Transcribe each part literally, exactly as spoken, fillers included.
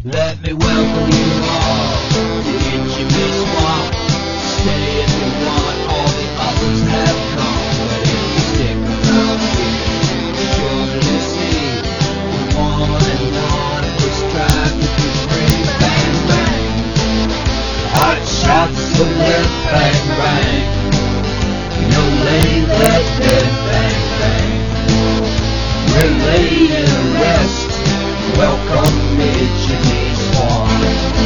Let me welcome you all to Itchy Bee Swamp. Stay if you want, all the others have come. But if you stick around here, you're sure to see the one and one distracted to free. Bang, bang. Hot shots of lead, bang, bang. You lay that dead, bang, bang. We're laid in rest. Welcome, Itchy Bee Swamp.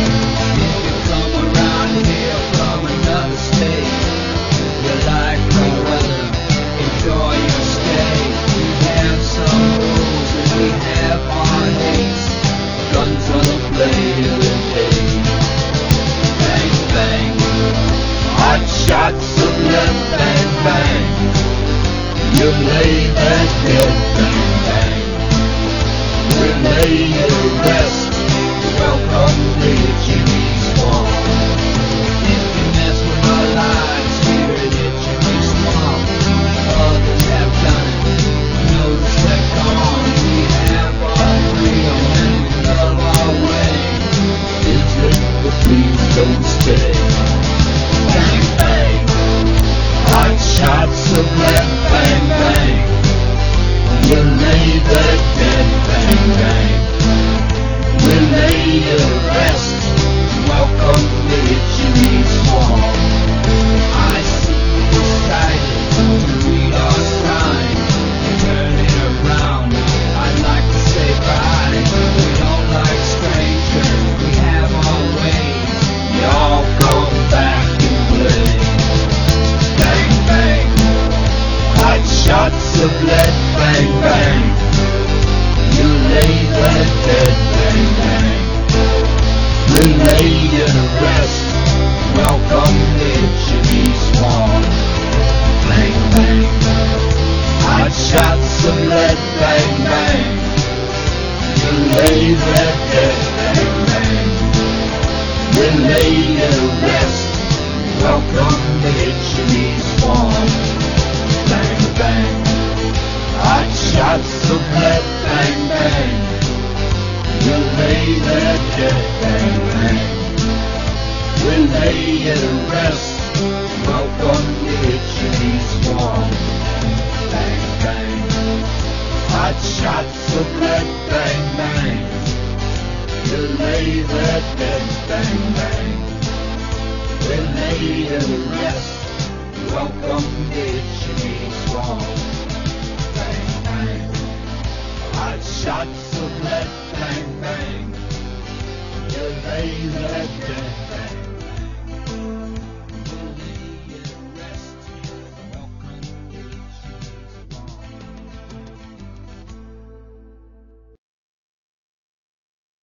If you come around here from another state, you like the weather, enjoy your stay. We have some rules and we have our hates. Guns on the blade of the day. Bang, bang. Hot shots of lead, bang, bang. You lay that dead, bang, bang. We're laid to rest. Welcome to Itchy Bee Swamp. If you mess with our lives here at Itchy Bee Swamp, others have done it. Notice they're gone. We have our freedom and we love our way. Visit, but please don't stay. Bang, bang. Hot shots of lead, bang, bang. You lay that dead, bang, bang. We lay to rest. Welcome to Itchy Bee Swamp. I see you decided to read our sign. Turn it around. I'd like to say bye. We don't like strangers. We have our ways. Y'all come back and play. Bang, bang. Hot shots of lead, bang, bang. You lay that dead, bang, bang. We lay you to rest. Welcome to Itchy Bee Swamp. Bang, bang. Hot shots of lead, bang, bang. You lay that dead, bang, bang. We lay you to rest. Welcome to Itchy Bee Swamp. Bang, bang. Hot shots of lead, bang, bang. You lay that dead, bang, bang. We lay you to rest. Welcome to Itchy Bee Swamp. Bang, bang. Hot shots of lead, bang, bang. You lay that dead, bang, bang. We lay you to rest. Welcome to Itchy Bee Swamp. Bang, bang. Hot shots of lead, bang, bang. You lay that dead.